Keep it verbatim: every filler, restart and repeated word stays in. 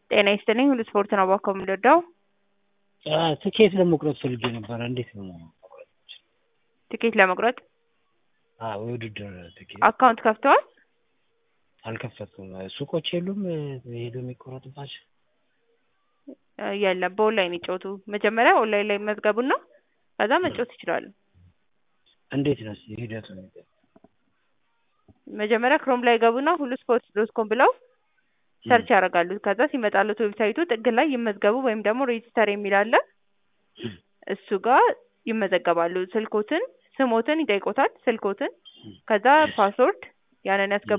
ጤና ይስጥልኝ ሁሉ ስፖርት ነው ባኮ የምንወደው። ትኬት ለመቁረጥ ፈልጌ ነበር። እንዴት ነው ትኬት ለመቁረጥ? አዎ የውድድር ትኬት። አካውንት ከፍተዋል? አልከፈትኩም። ሱቆች የሉም ሄዶ የሚቆረጥባቸው? የለም በኦንላይን ይጫወቱ። መጀመሪያ ኦንላይን ላይ መዝገቡና ከዛ መጫወት ይችላሉ። እንዴት ነው ሂደቱ? መጀመሪያ ክሮም ላይ ገቡና ሁሉ ስፖርት ዶት ኮም ብለው ሰርች ያደርጋሉ። ከዛ ሲመጣሉት ዌብሳይቱ ጥግ ላይ ይመዝገቡ ወይም ደግሞ ሬጂስተር የሚል አለ። እሱ ጋር ይመዘገባሉ። ስልኮትን ስሞትን ይጠይቆታል። ስልኮትን ከዛ ፓስወርድ ያንን ያስገባሉ።